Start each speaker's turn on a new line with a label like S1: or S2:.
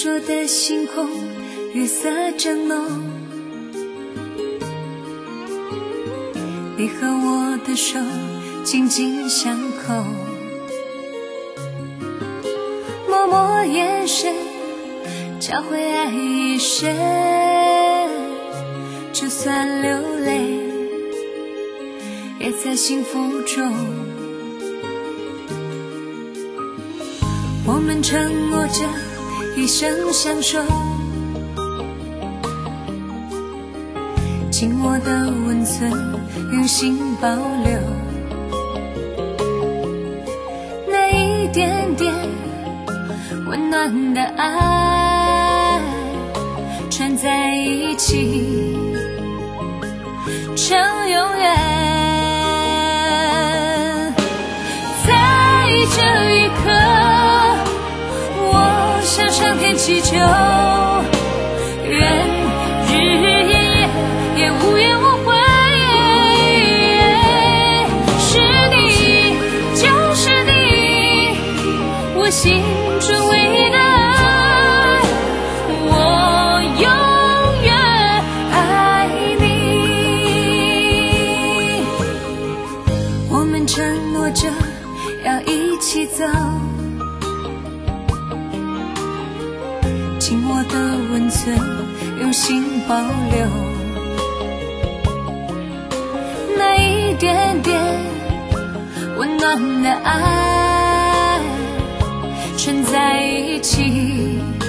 S1: 说的星空，月色正浓，你和我的手紧紧相扣，默默眼神教会爱一生，就算流泪也在幸福中。我们承诺着一生相守，紧握的温存用心保留，那一点点温暖的爱串在一起，成永远。在这一刻，我向上天祈求，愿日日夜夜也无怨无悔。是你，就是你，我心中唯一的爱，我永远爱你。我们承诺着要一起走，紧握的温存用心保留，那一点点温暖的爱串在一起，